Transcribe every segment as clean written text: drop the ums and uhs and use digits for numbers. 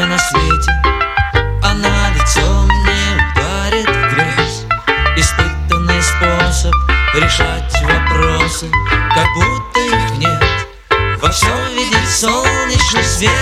на свете, она лицом не ударит в грязь. Испытанный способ решать вопросы, как будто их нет. Во всем видит солнечный свет.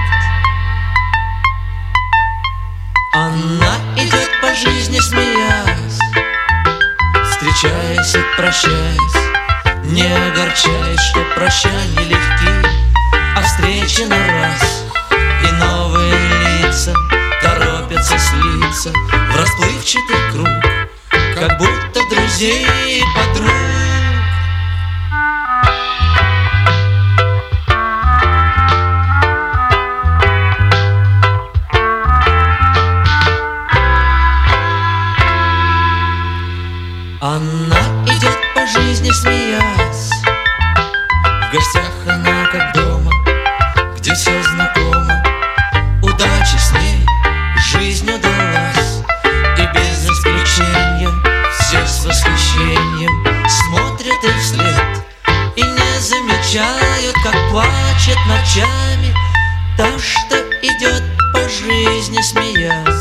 Она идет по жизни, смеясь, встречаясь и прощаясь, не огорчаясь, что прощания легки, а встречи на раз. И новые лица торопятся слиться в расплывчатый круг, как будто друзей и подруг. Она идет по жизни, смеясь, в гостях она как дома, где все знакомо. Удача с ней, жизнь удалась, и без исключения все с восхищением смотрят им вслед и не замечают, как плачет ночами та, что идет по жизни, смеясь.